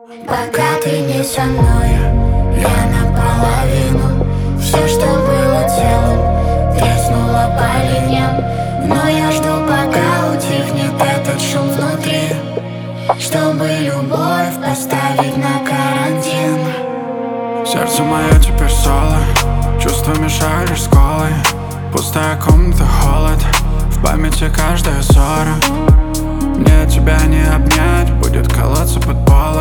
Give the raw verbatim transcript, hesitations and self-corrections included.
Пока ты не со мной, я наполовину. Все, что было целым, треснуло по линиям. Но я жду, пока утихнет этот шум внутри, чтобы любовь поставить на карантин. Сердце мое теперь соло, чувства мешают лишь сколы. Пустая комната, холод, в памяти каждая ссора. Мне тебя не обнять, будет колоться под полом.